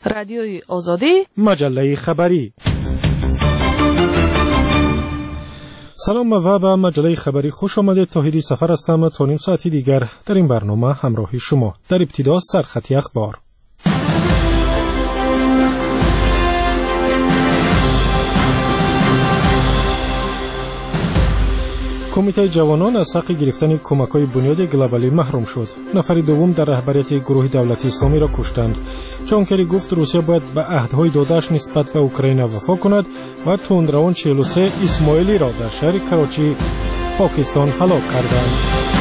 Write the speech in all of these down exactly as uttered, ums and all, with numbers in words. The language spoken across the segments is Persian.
رادیوی آزادی، مجله خبری. سلام و به مجله خبری خوش آمدید. طاهری سفر هستم. تا نیم ساعتی دیگر در این برنامه همراه شما. در ابتدا سرخطی اخبار. کمیته جوانان از حق گرفتن کمک‌های بنیادی گلوبالی محروم شد. نفر دوم در رهبریت گروه دولت اسلامی را کشتند. جان کری گفت روسیه باید به عهدهای داده‌اش نسبت به اوکراین وفا کند و تندروان چهل و سه اسماعیلی را در شهر کراچی پاکستان هلاک کردند.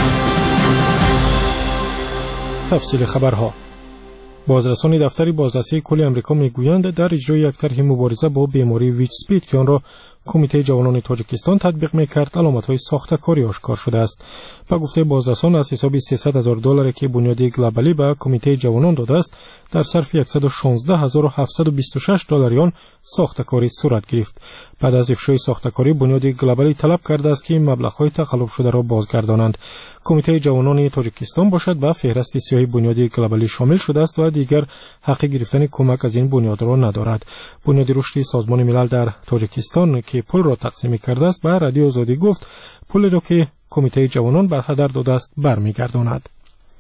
تفصیل خبرها. بازرسان دفتر بازرسی کل آمریکا میگویند در اجرای یک طرح مبارزه با بیماری ویچ اسپید که آن را کمیته جوانان تاجیکستان تطبیق می‌کرد علامت‌های ساخته‌کاری آشکار شده است. با گفته بازرسان از حساب سیصد هزار دلاری که بنیاد گلوبالی به کمیته جوانان داده است در صرف صد و شانزده هزار و هفتصد و بیست و شش دلاری آن ساخته‌کاری صورت گرفت. بعد از افشای ساخته‌کاری بنیاد گلوبالی طلب کرده است که مبلغ‌های تقلب شده را بازگردانند. کمیته جوانان تاجیکستان باشد به فهرست سیاهی بنیاد گلوبالی شامل شده است و دیگر حق گرفتن کمک از این بنیاد را ندارد. بنیاد رشد سازمان ملل در تاجیکستان که پول را تقسیم کرده است به رادیو آزادی گفت پولی را که کمیته جوانان بر هدر داده است برمیگرداند.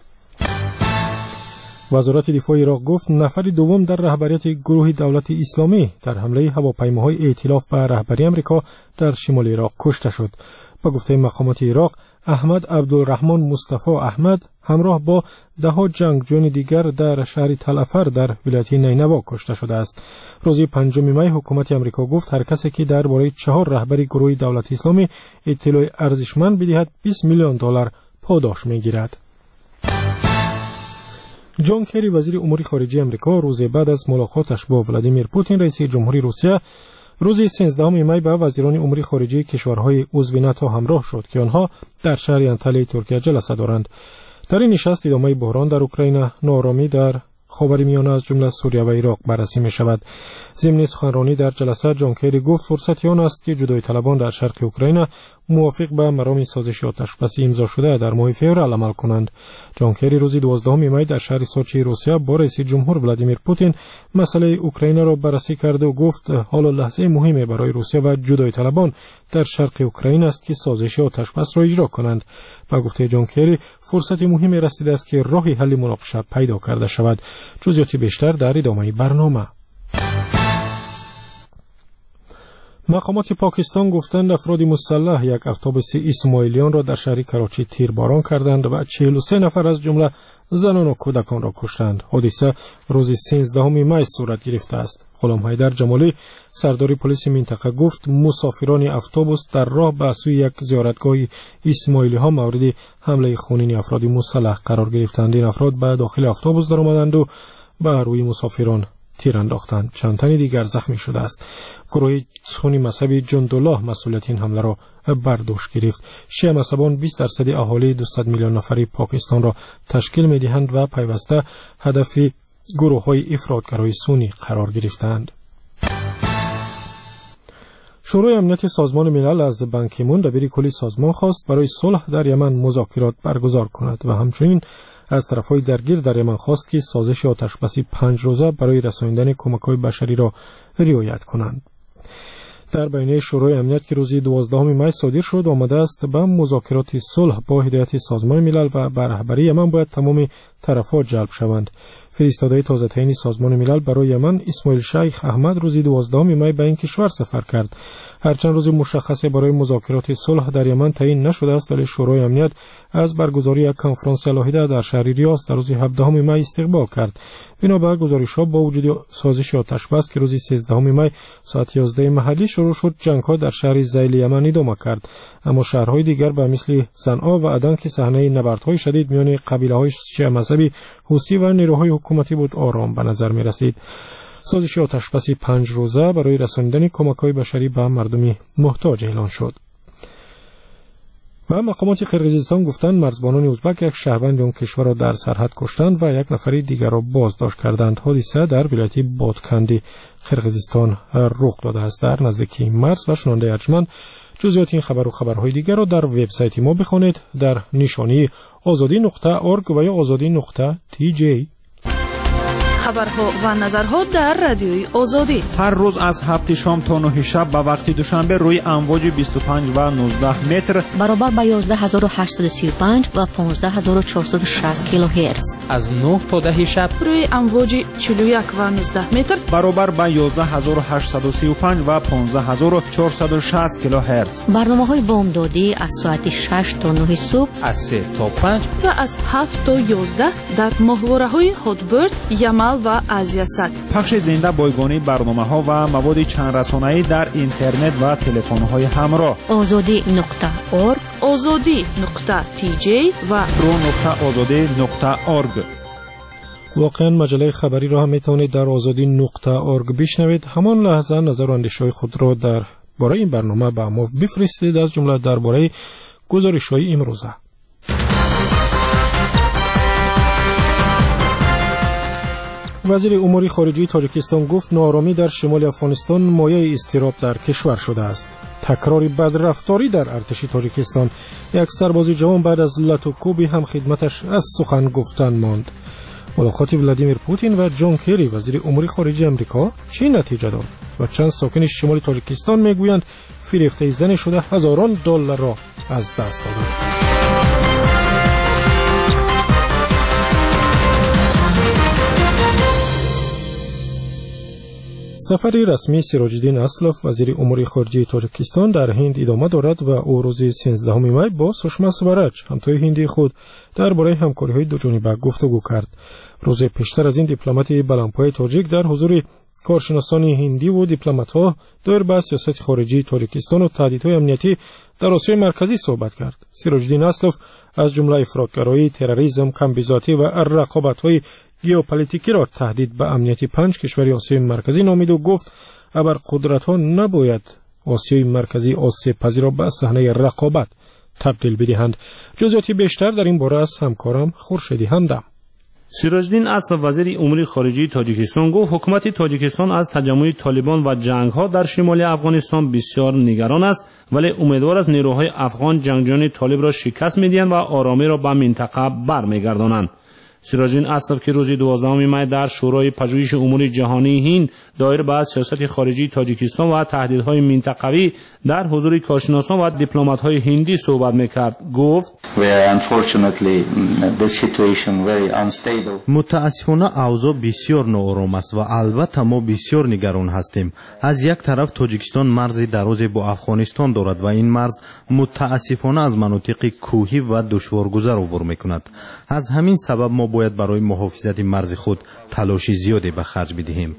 وزارت دفاع عراق گفت نفر دوم در رهبریت گروه دولت اسلامی در حمله هواپیماهای ائتلاف به رهبری آمریکا در شمال عراق کشته شد. با گفته مقامات عراق احمد عبدالرحمن مصطفی احمد همراه با ده ها جنگجویان دیگر در شهر تلعفر در ولایت نینوا کشته شده است. روز پنجم می حکومت آمریکا گفت هر کسی که درباره چهار رهبری گروه دولت اسلامی اطلاع ارزشمند بدهد بیست میلیون دلار پاداش میگیرد. جان کری وزیر امور خارجه آمریکا روز بعد از ملاقاتش با ولادیمیر پوتین رئیس جمهوری روسیه روز سیزدهم می به وزیران امور خارجه کشورهای عضو ناتو همراه شد که آنها در شهر انطالیای ترکیه جلسه دارند. در این نشست ادامه بحران در اوکراین، ناآرامی در خاورمیانه از جمله سوریه و عراق بررسی می شود. ضمن سخنرانی در جلسه جان کری گفت فرصتی آن است که جدای طلبان در شرق اوکراین موافق به مرام سازش آتشبسی امضا شده در ماه فوریه عمل کنند. جان کری روز دوازدهم می در شهر سوچی روسیه با رئیس جمهور ولادیمیر پوتین مسئله اوکراین را بررسی کرد و گفت حال لحظه مهمی برای روسیه و جدای طلبان در شرق اوکراین است که سازش آتشبس را اجرا کنند. با گفته جان کری فرصت مهمی رسیده است که راهی حل مناقشه پیدا کرده شود. جزئیات بیشتر در ادامه برنامه. مقامات پاکستان گفتند افراد مسلح یک اتوبوس اسماعیلیان را در شهر کراچی تیرباران کردند و چهل و سه نفر از جمله زنان و کودکان را کشتند. حادثه روز سیزدهم می صورت گرفته است. غلام حیدر جمالی سردار پلیس منطقه گفت مسافران اتوبوس در راه به سوی یک زیارتگاه اسماعیلی ها مورد حمله خونین افراد مسلح قرار گرفتند. این افراد به داخل اتوبوس درآمدند و به روی مسافران تیر انداختند. چند تن دیگر زخمی شده است. گروه سنی مذهبی جندالله مسئولیت این حمله را بر دوش گرفت. شیعه مذهبان بیست درصد اهالی دویست میلیون نفری پاکستان را تشکیل می‌دهند و پیوسته هدف گروه‌های افراطگرای سنی قرار گرفتند. شورای امنیت سازمان ملل از بان کی مون دبیر کلی سازمان خواست برای صلح در یمن مذاکرات برگزار کند و همچنین از طرفهای درگیر در یمن خواست که سازش آتشبسی پنج روزه برای رساندن کمک‌های بشری را رعایت کنند. در بیانیه شورای امنیت که روز دوازدهم می صادر شد آمده است به مذاکرات صلح با هدایت سازمان ملل و به رهبری یمن باید تمام طرف‌ها جلب شوند. فرستاده تازه‌ترین سازمان ملل برای یمن اسماعیل شیخ احمد روز دوازدهم می به این کشور سفر کرد. هرچند روز مشخصی برای مذاکرات صلح در یمن تعیین نشده است ولی شورای امنیت از برگزاری یک کنفرانس علاهده در شهر ریاض در روز هفدهم می استقبال کرد. بنابر گزارش‌ها با وجود سازش آتشبس که روز سیزدهم می ساعت یازده محلی شروع شد، جنگ‌ها در شهر زیل یمن ادامه کرد، اما شهرهای دیگر به مثل صنعا و عدن که صحنه نبردهای شدید میان قبیله‌های شیعه مذهبی حوثی و نیروهای حکومتی بود آرام به نظر می رسید. سازش آتشبسی پنج روزه برای رساندن کمک‌های بشری به مردم محتاج اعلان شد. و مقامات قرقیزستان گفتند مرزبانان ازبک یک شهروند آن کشور را در سرحد کشتند و یک نفر دیگر را بازداشت کردند. حادثه در ولایت بادکندی قرقیزستان رخ داده است در نزدیکی مرز. و شنونده ارجمند جزئیات این خبر و خبرهای دیگر را در وبسایت ما بخوانید در نشانی آزادی نقطه اورگ و یا آزادی نقطه تی جی. خبرها و نظرها در رادیوی آزادی. هر روز از هفت شام تا نه شب به وقت دوشنبه روی امواج بیست و پنج و نوزده متر برابر با یازده هزار و هشتصد و سی و پنج و پانزده هزار و چهارصد و شصت کیلوهرتز. از نه تا ده شب روی امواج چهل و یک و نوزده متر برابر با یازده هزار و هشتصد و سی و پنج و پانزده هزار و چهارصد و شصت کیلوهرتز. برنامه‌های بامدادی از ساعت شش تا نه صبح، از سه تا پنج و از هفت تا یازده در ماهواره‌های هاتبرد، یمل و آزیاست. پخش زنده بایگانی برنامه‌ها و مواد چند رسانه‌ای در اینترنت و تلفن‌های همراه. آزادی نقطه اورگ، آزادی نقطه تی جی و رو نقطه آزادی نقطه اورگ. واقعا مجله خبری را هم میتونید در آزادی نقطه اورگ بشنوید. همان لحظه نظر و اندیشه‌های خود را در باره این برنامه به ما بفرستید، از جمله درباره گزارش‌های امروزه. وزیر امور خارجه تاجیکستان گفت ناآرامی در شمال افغانستان مایه اضطراب در کشور شده است. تکرار بدرفتاری در ارتش تاجیکستان، یک سرباز جوان بعد از لط و کوبی هم خدمتش از سخن گفتن ماند. ملاقات ولادیمیر پوتین و جان کری وزیر امور خارجه آمریکا چه نتیجه داد و چند ساکن شمال تاجیکستان میگویند فریفته زنی شده هزاران دلار را از دست دادند. سفر رسمی سراج الدین اسلف وزیر امور خارجه تاجیکستان در هند ادامه دارد و او روز سیزدهم می با سشما سوارج همتای هندی خود درباره همکاری‌های دوجانبه گفتگو کرد. روز پیشتر از این دیپلمات بلندپایه تاجیک در حضور کارشناسان هندی و دیپلمات‌ها در بحث سیاست خارجی تاجیکستان و تهدیدهای امنیتی در آسیای مرکزی صحبت کرد. سراج الدین اسلف از جمله افراطگرایی، تروریسم، کمبیزاتی و رقابت‌های ژئوپلیتیکی را تهدید به امنیت پنج کشور آسیای مرکزی نامید و گفت ابرقدرت‌ها نباید آسیای مرکزی آسیب پذیر را به صحنه رقابت تبدیل بدهند. جزئیات بیشتر در این باره از همکارم خورشیدی همدم. سراج الدین اسلف وزیر امور خارجه تاجیکستان گفت حکومت تاجیکستان از تجمع طالبان و جنگ‌ها در شمال افغانستان بسیار نگران است، ولی امیدوار است نیروهای افغان جنگجویان طالب را شکست می‌دهند و آرامی را به منطقه برمیگردانند. سراج الدین اسلف که روز دوازدهم می در شورای پژوهش امور جهانی هند دایر به سیاست خارجی تاجیکستان و تهدیدهای منطقوی در حضور کارشناسان و دیپلمات‌های هندی صحبت می‌کرد، گفت متاسفانه اوضاع بسیار ناآرام است و البته ما بسیار نگران هستیم. از یک طرف تاجیکستان مرزی درازی با افغانستان دارد و این مرز متاسفانه از مناطق کوهی و دشوارگذر عبور می‌کند. از همین سبب ما باید برای محافظت مرز خود تلاش زیادی به خرج بدهیم.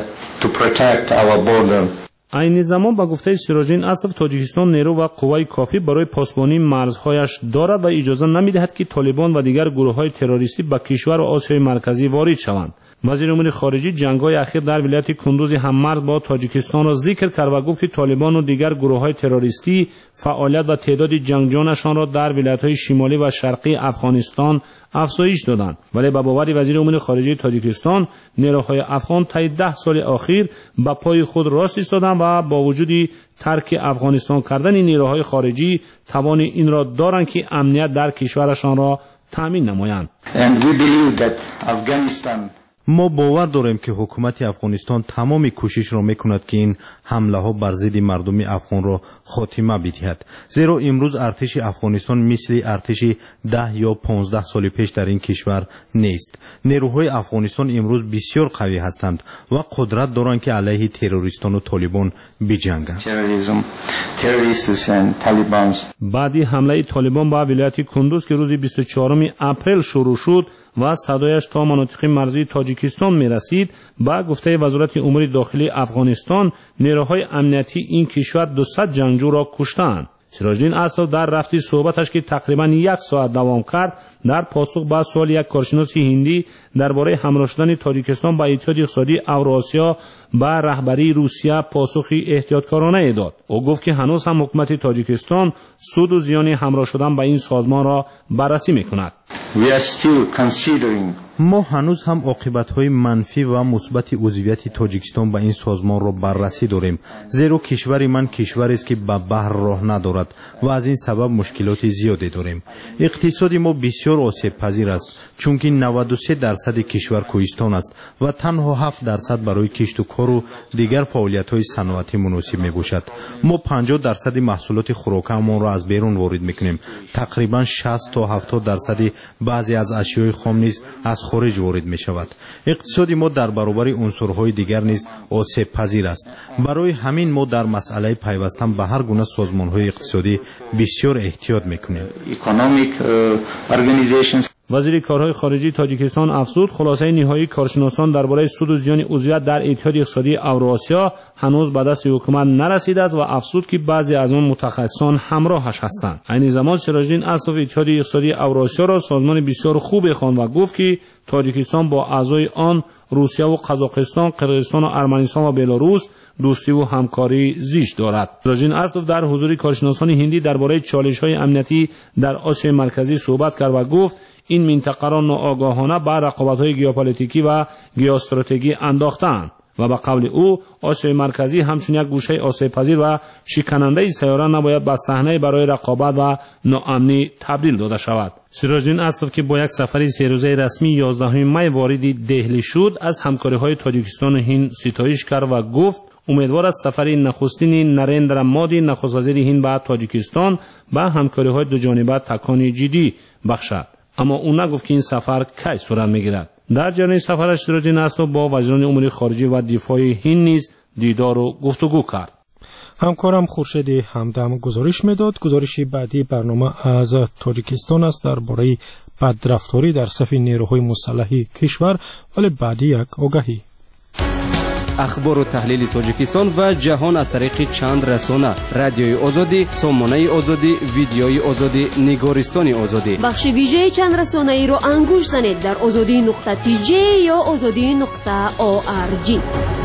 این زمان با گفته سراج الدین اسلف تاجیکستان نیرو و قوای کافی برای پاسبانی مرزهایش دارد و اجازه نمی‌دهد که طالبان و دیگر گروه‌های تروریستی به کشور و آسیای مرکزی وارد شوند. وزیر امور خارجه جنگ‌های اخیر در ولایت کندوز هممرز با تاجیکستان را ذکر کرد و گفت که طالبان و دیگر گروه‌های تروریستی فعالیت و تعداد جنگجویانشان را در ولایت‌های شمالی و شرقی افغانستان افزایش دادند، ولی به باور وزیر امور خارجه تاجیکستان نیروهای افغان طی ده سال اخیر به پای خود راست ایستادند و با وجود ترک افغانستان کردن نیروهای خارجی توان این را دارند که امنیت در کشورشان را تامین نمایند. ما باور داریم که حکومت افغانستان تمام کوشش را میکند که این حمله ها بر ضد مردم افغان را خاتمه بدهد، زیرا امروز ارتش افغانستان مثل ارتش ده یا پانزده سال پیش در این کشور نیست. نیروهای افغانستان امروز بسیار قوی هستند و قدرت دارند که علیه تروریستان و طالبان بجنگند. بعدی حمله طالبان به ولایت کندوز که روز بیست و چهارم اپریل شروع شد و صدایش تا مناطق مرزی تاجیکستان می رسید، با گفته وزارت امور داخلی افغانستان نیروهای امنیتی این کشور دویست جنگجو را کشتند. سراج الدین اسلف در رفتی صحبتش که تقریبا یک ساعت دوام کرد در پاسخ به سوال یک کارشناس هندی درباره همراه شدن تاجیکستان با اتحاد اقتصادی اوراسیا به رهبری روسیه پاسخی احتیاطکارانه داد. او گفت که هنوز هم حکومت تاجیکستان سود و زیان همراه شدن با این سازمان را بررسی می‌کند. ما هنوز هم عاقبت‌های منفی و مثبت عضویت تاجیکستان به این سازمان را بررسی داریم، زیرا کشور من کشوری است که به بحر راه ندارد و از این سبب مشکلات زیادی داریم. اقتصاد ما بسیار آسیب پذیر است، چون که نود و سه درصد کشور کوهستان است و تنها هفت درصد برای کشت و کار و دیگر فعالیت‌های صنعتی مناسب میباشد. ما پنجاه درصد محصولات خوراکیمان را از بیرون وارد میکنیم. تقریبا شصت تا هفتاد درصد بعضی از اشیاء خام نیز از خارج وارد می شود. اقتصاد ما در برابر عنصرهای دیگر نیز آسیب پذیر است. برای همین ما در مسئله پیوستن به هر گونه سازمان‌های اقتصادی بسیار احتیاط میکنیم. وزیر کارهای خارجی تاجیکستان افزود خلاصه نهایی کارشناسان درباره سود و زیان عضویت در اتحاد اقتصادی اوراسیا هنوز به دست حکومت نرسیده است و افزود که بعضی از آن متخصصان همراهش هستند. این زمان سراج‌الدین اسدوف اتحاد اقتصادی اوراسیا را سازمان بسیار خوبی خواند و گفت که تاجیکستان با اعضای آن روسیه و قزاقستان، قرقیزستان و ارمنستان و بلاروس دوستی و همکاری زیست دارد. سراج‌الدین اسدوف در حضور کارشناسان هندی درباره چالش‌های امنیتی در آسیای مرکزی صحبت کرد و گفت این منطقه را ناآگاهانه به رقابت‌های ژئوپلیتیکی و ژئواستراتژی انداختند و به قول او آسیای مرکزی همچون یک گوشه آسیب‌پذیر و شکننده سیاره نباید به صحنه برای رقابت و ناامنی تبدیل داده شود. سراج‌الدین اسدوف که با یک سفر سه روزه رسمی یازدهم می وارد دهلی شد، از همکاری‌های تاجیکستان و هند ستایش کرد و گفت امیدوار است سفر نخستین نریندرا مودی نخست وزیر هند به تاجیکستان به همکاری‌های دو جانبه تکانی جدی بخشد. اما او نگفت که این سفر کی صورت می‌گیرد. در جریان سفرش سراج‌الدین اسدوف با وزیران امور خارجه و دفاع هند نیز دیدار و گفتگو کرد. همکارم خورشید همدم گزارش میداد. گزارش بعدی برنامه از تاجیکستان است درباره بدرفتاری در صف نیروهای مسلح کشور، ولی بعدی یک آگهی. اخبار و تحلیل تاجیکستان و جهان از طریق چند رسانه: رادیوی آزادی، سامانه آزادی، ویدیوی آزادی، نگارستان آزادی. بخش ویژه چند رسانه ای را انگوش زنید در آزادی نقطه تی جی یا آزادی نقطه او آر جی.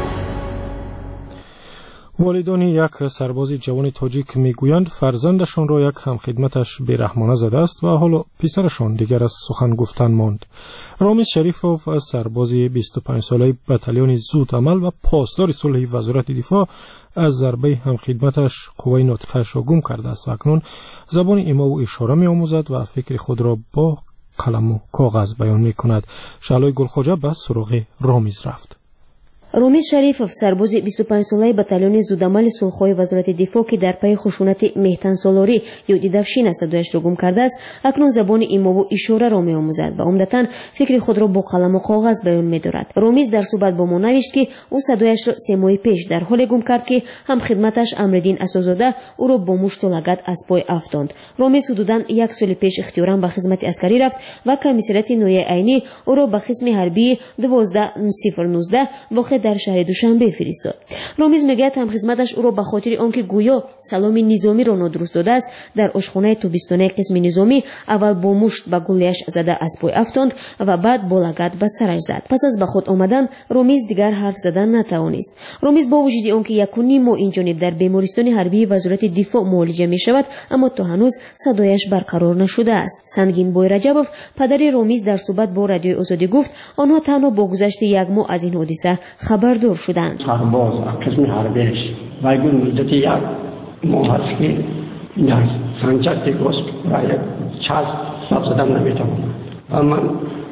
والدان یک سرباز جوان تاجیک میگویند فرزندشان را یک همخدمتش بیرحمانه زده است و حالا پسرشان دیگر از سخن گفتن ماند. رامیز شریفوف سرباز بیست و پنج ساله بتالون زود عمل و پاسدار صلح وزارت دفاع از ضربه همخدمتش قوه ناطقه‌اش را گم کرده است و اکنون زبان ایما و اشاره می آموزد و فکر خود را با قلم و کاغذ بیان می کند. شعلای گلخواجه به سراغ رامیز رفت. رومیز شریفوف سرباز بیست و پنج ساله بتالون زودعمل صلح‌های وزارت دفاع که در پی خشونت مهتن سالاری یا دیدفشین صدایش را گم کرده است، اکنون زبان ایما و اشاره را می‌آموزد و عمدتاً فکر خود را با قلم و کاغذ بیان می‌دارد. رومیز در صحبت با ما نوشت که او صدایش را سه ماه پیش در حال گم کرد که هم خدمتش امرالدین اسدزاده او را با مشت و لگد از پای افکند. رومیز حدوداً یک سال پیش اختیاراً به خدمت عسکری رفت و کمیسریت نوع عینی او را به قسم حربی دوازده صفر نوزده واقع در شهر دوشنبه فرستاد. رامیز میگوید هم خدمتش او را به خاطر آنکه گویا سلام نظامی را نادرست داده است در آشخانه توبستانه قسم نظامی اول با مشت به گله‌اش زده از پای افکند و بعد با لگد به سرش زد. پس از به خود آمدن رامیز دیگر حرف زدن نتوانست. رامیز با وجود آنکه یک و نیم ماه اینجانب در بیمارستان حربی وزارت دفاع معالجه می شود، اما تا هنوز صدایش برقرار نشده است. سنگین بوی رجبوف پدر رامیز در صحبت با رادیوی آزادی گفت آنها تنها با گذشت یک ماه از این حادثه خبردار شدند. سرباز قسم حربیش و اگر مدت یک ماه است که در سنجد گوست و یک چاز سب زدن نمیتونم و من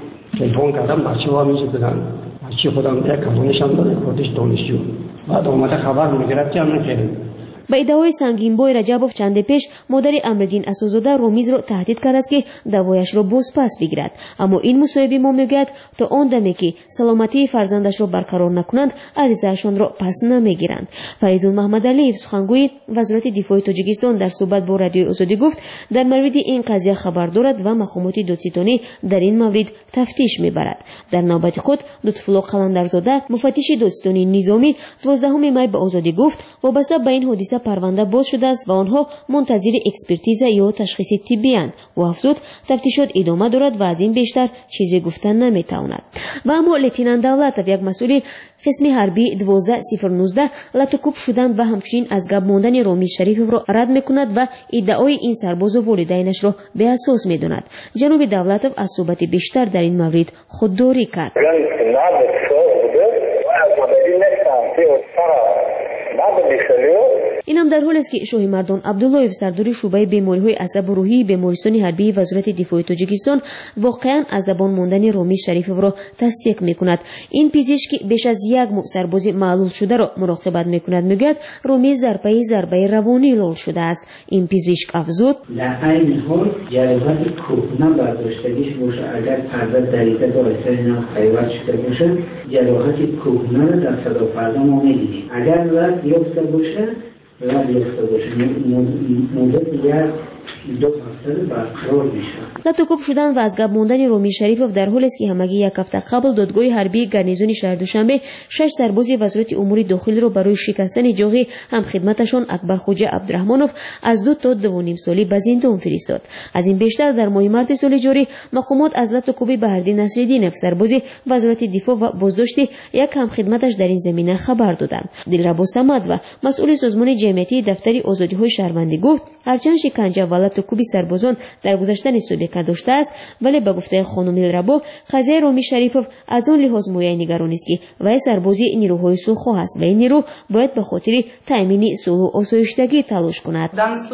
تلفن کردم بچه ها میشه بدن بچه خودم یک کمونشم داره خودش دانشجو بعد آمده خبر میگرد که همین کردیم. با ادعای سنگین بوی رجبوف چند پیش مادر امرالدین اسدزاده رامیز را تهدید کرد است که دوایش را باز پس بگیرد، اما این مصاحبه ما میگوید تا آن دمی که سلامتی فرزندش را برقرار نکنند عریضه‌شان را پس نمیگیرند. فریدون محمد علیف سخنگوی وزارت دفاع تاجیکستان در صحبت با رادیوی آزادی گفت در مورد این قضیه خبر دارد و مقامات دادستانی در این مورد تفتیش میبرد. در نوبت خود لطف‌الله قلندرزاده مفتش دادستانی نظامی دوازدهم می به آزادی گفت وابسته به این حادثه پرونده باز شده است و آنها منتظر اکسپرتیز یا تشخیص طبی اند و افزود تفتیشات ادامه دارد و از این بیشتر چیزی گفتن نمیتواند. و اما لتینان دولتов یک مسئول قسم حربی دوازده صفر نوزده لاتوکوب شدند و همچنین از گپ ماندن رامیز شریفov را رد میکند و ادعای این سرباز و والدینش را به اساس میداند. جناب دولتov از صحبت بیشتر در این مورد خودداری کرد. این هم در حالی است که شاه مردان عبداللهیف سردار شعبه بیماری‌های عصب و روحی بیمارستان حربی وزارت دفاع تاجیکستان واقعا از زبان ماندن رامیز شریفov را تصدیق میکند. این پزشک بیش از یک ماه سرباز معلول شده را مراقبت میکند. میگوید رامیز در پی ضربه روانی لال شده است. این پزشک افزود در این حال جراحت کهنه برداشتگیش باشه، اگر پرده دریده باعث اینا خیوت شده باشه جراحت کهنه را در صدا پرده ما می‌بینیم. اگر رد یافته باشه رد یافته باشه مدت یک دو هفته برقرار میشه. لاتوکوب شدن و از گپ ماندن رامیز شریفov در حالی است که همگی یک هفته قبل دادگاه حربی گارنیزون شهر دوشنبه شش سرباز وزارت امور داخلی را برای شکستن جاغ هم خدمتشان اکبر خوجه عبدالرحمانov از دو تا دو و نیم سالی به زندان فرستاد. از این بیشتر در ماه مارس سال جاری مقامات از لاتوکوب بهردین نصرالدینov سرباز وزارت دفاع و بازداشت یک هم خدمتش در این زمینه خبر دادند. دلربا صمد و مسئول سازمان جمعیتی دفتر آزادی‌های شهروندی گفت هرچند شکنجه و لاتوکوب سربازان در گذشتن سابقه داشته است، ولی به گفته خانم دلربا قضیه رامیز شریفov از آن لحاظ مایه نگرانی است که وی سربازی نیروهای صلح‌خواه است و این نیرو باید به خاطر تامین صلح و آسایشتگی تلاش کند.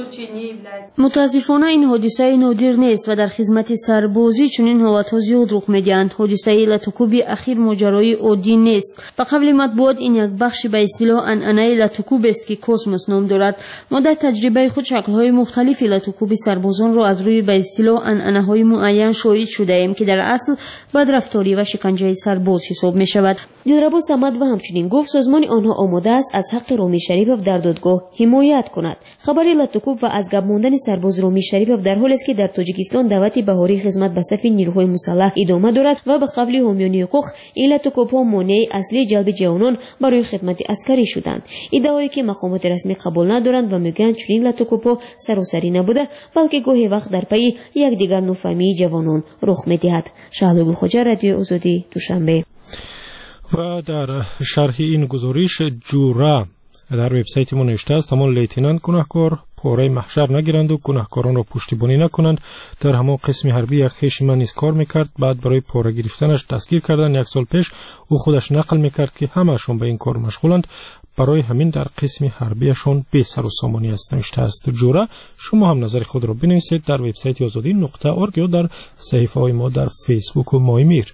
متاسفانه این حادثه نادر نیست و در خدمت سربازی چنین حالت‌ها زیاد رخ می‌دهند. حادثه لاتوکوب اخیر ماجرای عادی نیست. به قبل مطبوعات این یک بخش به اصطلاح عنعنه لاتوکوب است که کوسموس نام دارد. ما در تجربه خود شکل‌های مختلفی لاتوکوب سربازان را از روی به اصطلاح عنعنه‌های معین شاهد شده ایم که در اصل بدرفتاری و شکنجه سرباز حساب می شود. دلربا صمد و همچنین گفت سازمان آنها آماده است از حق رامیز شریفov در دادگاه حمایت کند. خبر لاتوکوب و از گپ ماندن سرباز رامیز شریفov در حالی است که در تاجیکستان دعوت بهاری خدمت به صف نیروهای مسلح ادامه دارد و به قبل حامیان حقوق این لاتوکوب‌ها مانع اصلی جلب جوانان برای خدمت عسکری شدند. ادعایی که مقامات رسمی قبول ندارند و میگویند چنین لاتوکوب‌ها سراسری نبوده بلکه گاهی وقت در پی یک دیگر نوفهمی جوانان رخ می‌دهد. شهلا خوجه رادیو آزادی دوشنبه. و در شرح این گزارش جورا در وبسایت ما نوشته است همان لیتنانت گناهکار پاره محشر نگیرند و گناهکاران را پشتیبانی نکنند. در همان قسم حربی یک خویش من نیز کار میکرد، بعد برای پاره گرفتنش دستگیر کردن. یک سال پیش او خودش نقل میکرد که همهشون به این کار مشغولند، برای همین در قسم حربیشون بی سر و سامانی است نوشته است جورا. شما هم نظر خود را بنویسید در وبسایت آزادی نقطه اورگ یا در صحیفه های ما در فیسبوک و مایمیر.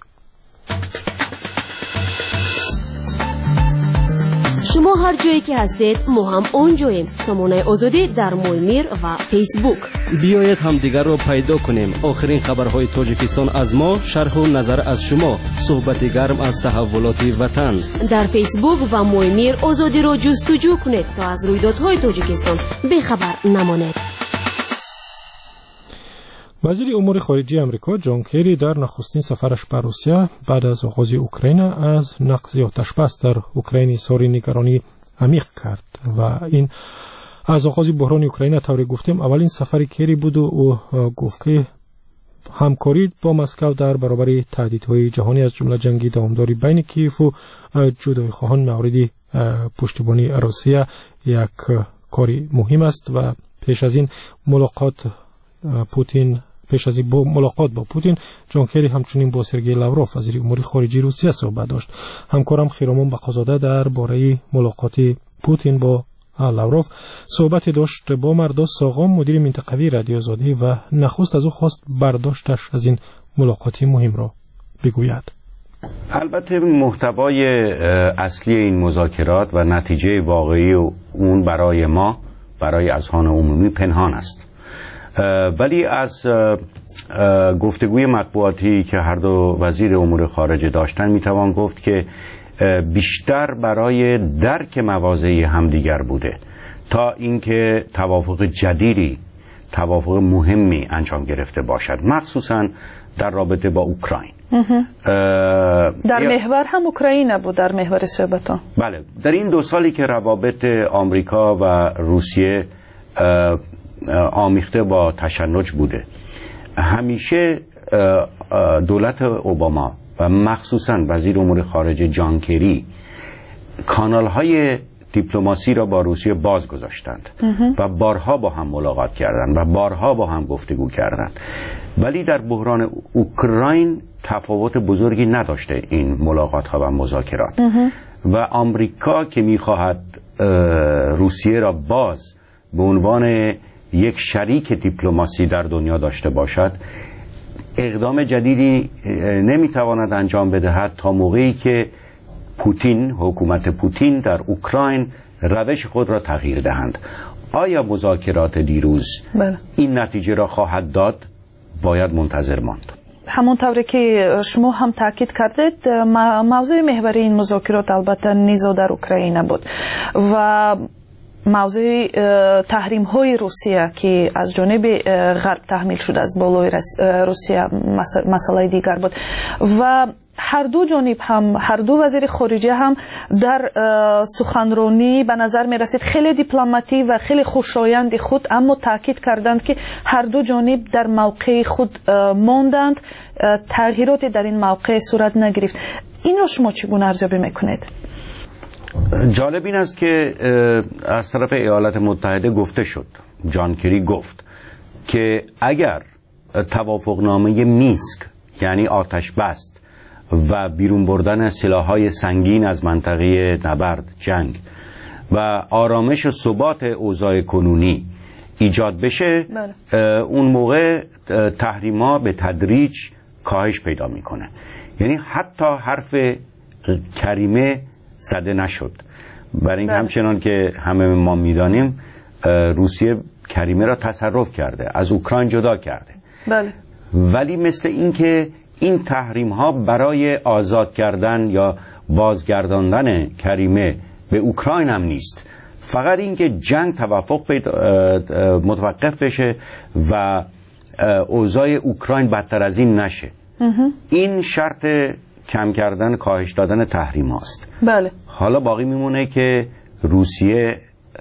شما هر جایی که هستید ما هم اونجاییم. سامانه آزادی در مایمیر و فیسبوک. بیایید هم دیگر را پیدا کنیم. آخرین خبرهای تاجیکستان از ما، شرح و نظر از شما، صحبت گرم از تحولات وطن. در فیسبوک و مایمیر آزادی را جستجو کنید تا از رویدادهای تاجیکستان بیخبر نمانید. وزیر امور خارجه امریکا جان کری در نخستین سفرش به روسیه بعد از آغاز اوکراین از نقض آتشبس در اوکراین اظهار نگرانی عمیق کرد و این از آغاز بحران اوکراین طوری گفتیم اولین سفر کری بود و او گفت که همکاری با مسکو در برابر تهدیدهای جهانی از جمله جنگ دوامداری بین کیف و جدایی خواهان مورد پشتیبانی روسیه یک کاری مهم است و پیش از این ملاقات پوتین پیش از با ملاقات با پوتین جان کری همچنین با سرگئی لاوروف وزیر امور خارجه روسیه صحبت داشت. همکارم خیرامان بقازاده در باره ملاقات پوتین با لاوروف صحبت داشت با مرداد ساغام مدیر منطقوی رادیو آزادی و نخست از او خواست برداشتش از این ملاقات مهم را بگوید. البته محتوای اصلی این مذاکرات و نتیجه واقعی اون برای ما برای اذهان عمومی پنهان است، ولی از گفتگوی مطبوعاتی که هر دو وزیر امور خارجه داشتن میتوان گفت که بیشتر برای درک مواضع همدیگر بوده تا اینکه توافق جدیدی توافق مهمی انجام گرفته باشد، مخصوصا در رابطه با اوکراین. در محور هم اوکراین بود، در محور صحبتان. بله، در این دو سالی که روابط آمریکا و روسیه آمیخته با تشنج بوده، همیشه دولت اوباما و مخصوصا وزیر امور خارجه جان کری کانال های دیپلماسی را با روسیه باز گذاشتند و بارها با هم ملاقات کردند و بارها با هم گفتگو کردند، ولی در بحران اوکراین تفاوت بزرگی نداشته این ملاقات ها و مذاکرات و آمریکا که میخواهد روسیه را باز به عنوان یک شریک دیپلماسی در دنیا داشته باشد، اقدام جدیدی نمیتواند انجام بدهد تا موقعی که پوتین، حکومت پوتین در اوکراین روش خود را تغییر دهند. آیا مذاکرات دیروز بله. این نتیجه را خواهد داد؟ باید منتظر ماند. همونطوری که شما هم تاکید کردید، موضوع محوری این مذاکرات البته نیز در اوکراین بود و موضوع تحریم های روسیه که از جانب غرب تحمیل شده از بالای روسیه مسئله دیگر بود و هر دو جانب هم، هر دو وزیر خارجه هم در سخنرانی به نظر می رسید خیلی دیپلماتی و خیلی خوشایند خود، اما تاکید کردند که هر دو جانب در موقع خود ماندند، تغییراتی در این موقع صورت نگرفت. این را شما چگونه ارزیابی میکنید؟ جالب این است که از طرف ایالات متحده گفته شد، جان کری گفت که اگر توافقنامه مینسک یعنی آتش بست و بیرون بردن سلاح‌های سنگین از منطقه نبرد جنگ و آرامش و ثبات اوضاع کنونی ایجاد بشه، بله. اون موقع تحریم‌ها به تدریج کاهش پیدا میکنه. یعنی حتی حرف کریمه زده نشد، برای این همچنان که همه ما میدانیم روسیه کریمه را تصرف کرده، از اوکراین جدا کرده. بله. ولی مثل این که این تحریم ها برای آزاد کردن یا بازگرداندن کریمه به اوکراین هم نیست، فقط این که جنگ توافق متوقف بشه و اوضاع اوکراین بدتر از این نشه. این شرط کم کردن، کاهش دادن تحریم هاست. بله. حالا باقی میمونه که روسیه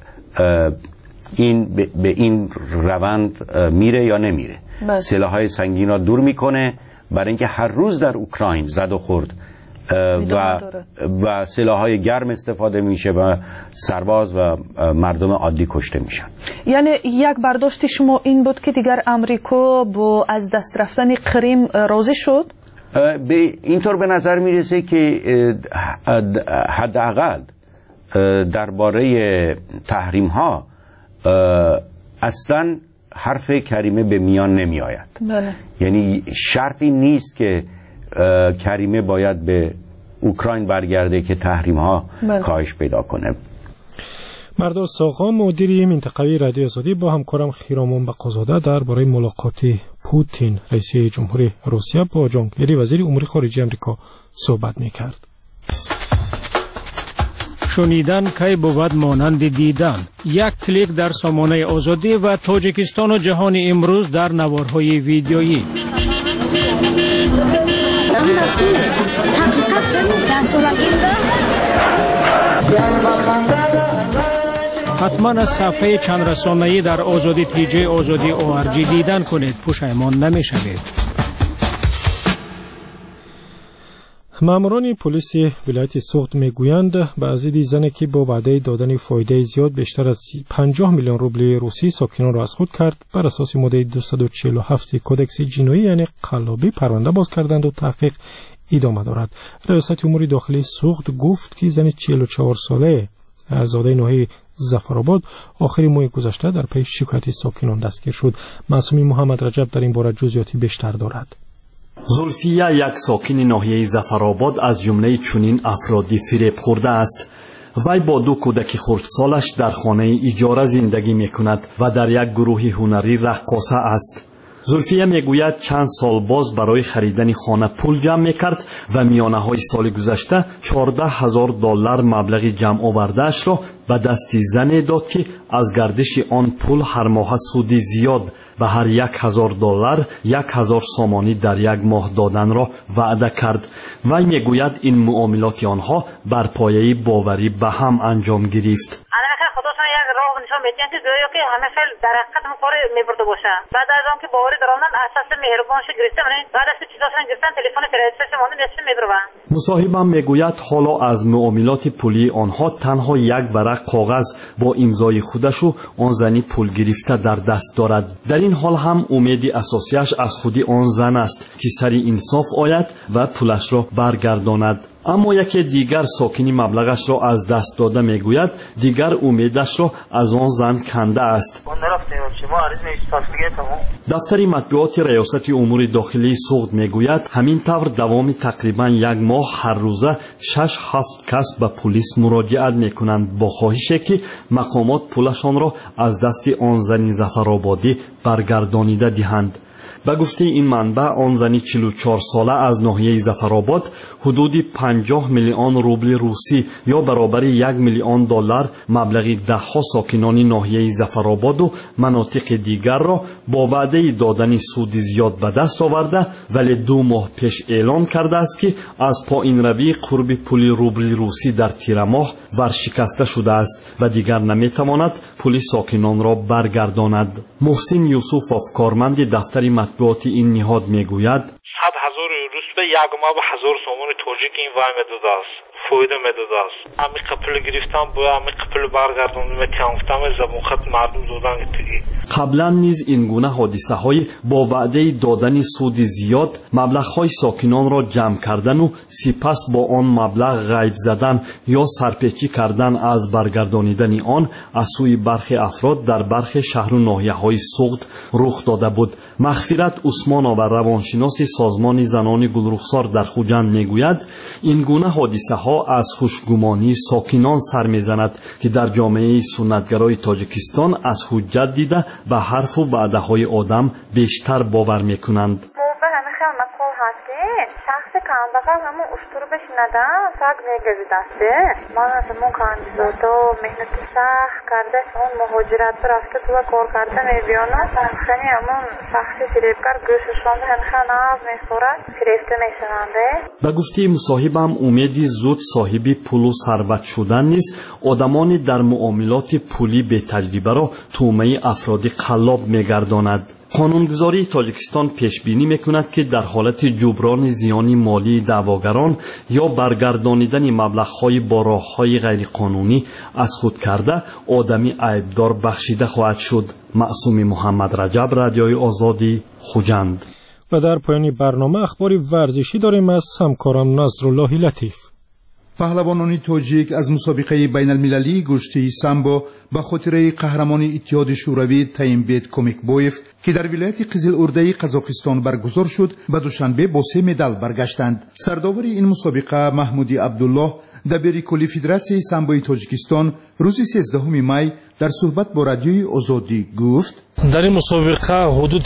این به این روند میره یا نمیره. بله. سلاح‌های سنگین را دور میکنه برای اینکه هر روز در اوکراین زد و خورد و و سلاح‌های گرم استفاده میشه و سرباز و مردم عادی کشته میشن. یعنی یک برداشت شما این بود که دیگر امریکا با از دست رفتن کریم راضی شد؟ به اینطور به نظر میرسه که حداقل درباره تحریم ها اصلا حرف کریمه به میان نمی آید. بله. یعنی شرطی نیست که کریمه باید به اوکراین برگرده که تحریم ها بله. کاهش پیدا کنه. مرداد ساقا مدیر منطقوی رادیو آزادی با همکارم خیرامون بقازاده درباره ملاقات پوتین رئیس جمهوری روسیه با جان کری وزیر امور خارجه آمریکا صحبت می‌کرد. شنیدن کی بود مانند دیدن. یک کلیک در سامانه آزادی و تاجیکستان و جهان امروز در نوارهای ویدیویی. حتما از صفحه چند رسانه‌ای در آزادی تیجی آزادی او آر جی دیدن کنید، پشیمان نمی‌شوید. ماموران پلیس ولایت سوخت میگویند بعضی زنی که با وعده دادن فایده زیاد بیشتر از پنجاه میلیون روبل روسی ساکنان را از خود کرد، بر اساس ماده دویست و چهل و هفت کودکس جنایی یعنی قلابی پرونده باز کردند و تحقیق ادامه دارد. ریاست امور داخلی سوخت گفت که زن چهل و چهار ساله زاده ناحیه ظفرآباد آخر ماه گذشته در پی شکایت ساکنان دستگیر شد. معصومی محمد رجب در این باره جزئیاتی بیشتر دارد. زلفیه یک ساکن ناحیه ظفرآباد از جمله چنین افرادی فریب خورده است. وی با دو کودک خردسالش در خانه اجاره زندگی می کند و در یک گروه هنری رقاصه است. زلفیه میگوید چند سال باز برای خریدن خانه پول جمع میکرد و میانه های سال گذشته چهارده هزار دلار مبلغ جمع آورده اش را به دست زن داد که از گردش آن پول هر ماه سودی زیاد به هر یک هزار دلار یک هزار سامانی در یک ماه دادن را وعده کرد. وی میگوید این معاملات آنها بر پایه باوری به هم انجام گرفت. میتونن که گویا که همه فعل در حقیقت هم کار میبرده باشه. بعد از آن که باوری دارن اساس مهربانش گرفته من بعد از که چیزاشون گرفتن تلفن فرستش مون نصف میبرن. مصاحبم میگوید حالا از معاملات پولی آنها تنها یک ورق کاغذ با امضای خودش و آن زنی پول گرفته در دست دارد. در این حال هم امیدی اساسیش از خودی آن زن است که سری انصاف آید و پولش را برگرداند. اما یکی دیگر ساکنی مبلغش را از دست داده میگوید دیگر امیدش را از آن زن کنده است. دفتر مطبوعات ریاست امور داخلی سوخت میگوید همین طور دوام تقریبا یک ماه هر روزه شش هفت کس به پلیس مراجعت میکنند با خواهش که مقامات پولشان را از دست آن زن ظفرآبادی برگردانیده دهند. به گفته این منبع آن زنی چهل و چهار ساله از ناحیه ظفرآباد حدود پنجاه میلیون روبل روسی یا برابر یک میلیون دلار مبلغ دهها ساکنان ناحیه ظفرآباد و مناطق دیگر را با وعده دادن سود زیاد به دست آورده ولی دو ماه پیش اعلام کرده است که از پایین روی قرب پول روبل روسی در تیر ماه ورشکسته شده است و دیگر نمیتواند پول ساکنان را برگرداند. محسن یوسفوف کارمند دفتر مطبوعات این نهاد میگوید صد هزار روس به یک ماه به هزار سومون توجیک این وای مدود است فایده مدود است امی قپل گرفتم با امی قپل برگردوندم و تیانفتم زبون خط مردم دادن تیگی. قبلا نیز این گونه حادثه های با وعده دادن سود زیاد مبلغ های ساکنان را جمع کردن و سپس با آن مبلغ غیب زدن یا سرپیچی کردن از برگردانیدن آن از سوی برخی افراد در برخی شهر و ناحیه های سوخت رخ داده بود. مغفرت عثمانова و روانشناس سازمان زنان گلرخسار در خوجند میگوید این گونه حادثه ها از خوشگمانی ساکنان سر میزند که در جامعه سنتگرای تاجیکستان از حجت دیده به حرف و وعده های آدم بیشتر باور میکنند. شخص کامبغل همون اشتر بشندن سگ میگذی دسته من از همون کاندیداتا مهنت سخت کرده اون مهاجرت رفته تو کار کرده میبیانم خیلی همون شخصی فریبکار گوششان هنخان آب میخورد فریفته میشننده. به گفته مصاحبم امیدی زود صاحبی پول و ثروت شدن نیز آدمانی در معاملات پولی به تجربه را تومه افراد قلاب میگرداند. قانونگذاری تاجیکستان پیش بینی میکند که در حالت جبران زیان مالی دعواگران یا برگردانیدن مبلغ‌های با راه‌های غیرقانونی از خود کرده آدمی عیبدار بخشیده خواهد شد. معصوم محمد رجب، رادیوی آزادی، خوجند. و در پایان برنامه اخباری ورزشی داریم از همکارم نصرالله لطیف. پهلوانان تاجیک از مسابقه بین المللی گشتی سامبو به خاطر قهرمان اتحاد شوروی تایمبیت کومیکبویف که در ولایت قزل ارده قزاقستان برگزار شد به دوشنبه با سه مدال برگشتند. سرداور این مسابقه محمودی عبدالله دبیر کلی فدراسیون سامبوی تاجیکستان روز سیزدهم می در صحبت با رادیوی آزادی گفت در این مسابقه حدود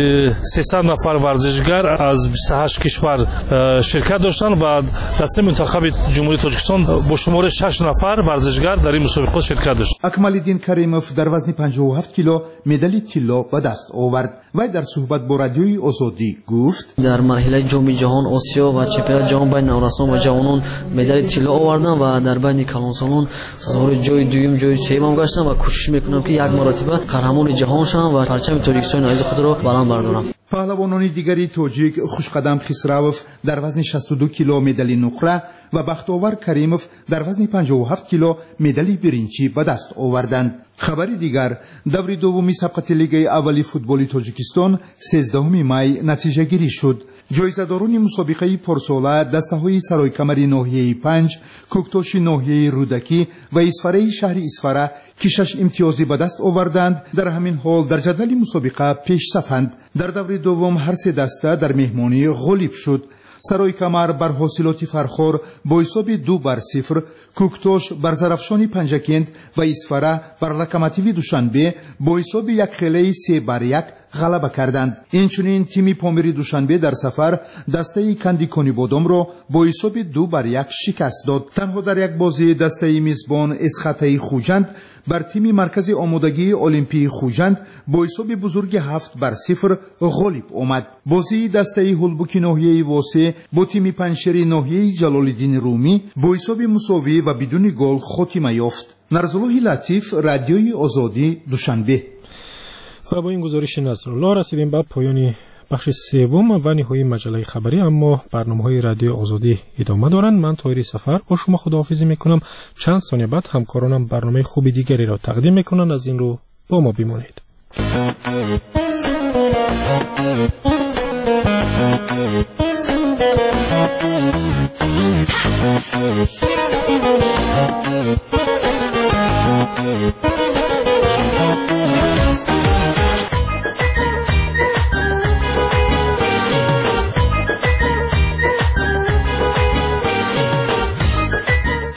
سیصد نفر ورزشگر از بیست و هشت کشور شرکت داشتند و دسته منتخب جمهوری تاجیکستان با شمار شش نفر ورزشگر در این مسابقه شرکت داشت. اکمالالدین کریموف در وزن پنجاه و هفت کیلو مدال طلا به دست آورد و در صحبت با رادیوی آزادی گفت در مرحله جام جهان آسیا و چمپیونات جهان بین نوجوانان و جوانان مدال طلا آوردم و در بین کلانسالان سازمان جای دوم جای سوم گشتم و کوشش میکنم که یک مرتبه قهرمان جهان شوم و پرچم تاجیکستان عزیز خود را بلند بردارم. پهلوانان دیگری تاجیک خوشقدم خسروف در وزن شصت و دو کیلو مدال نقره و بختاور کریموف در وزن پنجاه و هفت کیلو مدال برنجی به دست آوردند. خبری دیگر دور دومی سبقت لیگ اولی فوتبال تاجیکستان سیزدهم می نتیجه گیری شد. جایزه‌داران مسابقه پرساله دسته‌های سرای کمری ناحیه پنج، کوکتاش ناحیه رودکی و اسفره شهر اسفره که شش امتیازی به دست آوردند در همین حال در جدول مسابقه پیش صفند. در دور دوم هر سه دسته در مهمانی غالب شد. سرای کمر بر حاصلات فرخور با حساب دو بر صفر، کوکتوش بر زرافشان پنجکند و اسفره بر لوکوموتیو دوشنبه با حساب یک خیلی سه بر یک غلبه کردند. اینچنین تیم پامیری دوشنبه در سفر دسته کندیکونی بادام را با حساب دو بر یک شکست داد. تنها در یک بازی دسته میزبان اسخطه خوجند بر تیم مرکز آمادگی المپی خوجند با حساب بزرگ هفت بر صفر غالب آمد. بازی دسته هلبوکی ناحیه واسه با تیم پنشری ناحیه جلالالدین رومی با حساب مساوی و بدون گل خاتمه یافت. نرزالله لطیف، رادیوی آزادی، دوشنبه. و با این گزارش نصرالله رسیدیم به پایان بخش سوم و نهایی مجله خبری، اما برنامه‌های رادیو آزادی ادامه دارند. من طاهری سفر با شما خداحافظی میکنم. چند ثانیه بعد همکارانم برنامه خوبی دیگری را تقدیم میکنند. از این رو با ما بمانید.